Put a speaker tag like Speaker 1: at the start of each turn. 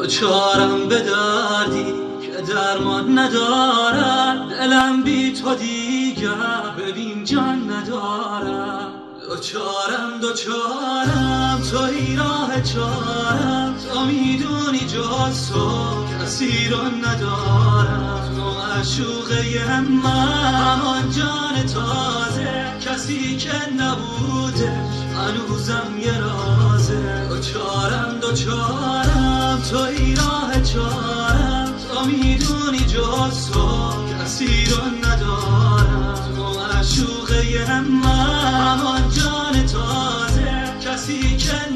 Speaker 1: دوچارم به دردی که درمان ندارد، دلم بی تو دیگر ببین جان ندارد. دوچارم توی راه چارم، تو میدونی جز تو کسی رو ندارم. تو معشوقه من همان جان تازه، کسی که نبودش هنوزم یه رازه. دوچارم توی راه چارم، تو میدونی جز تو کسی رو ندارم. تو معشوقه من همان جان تازه، کسی که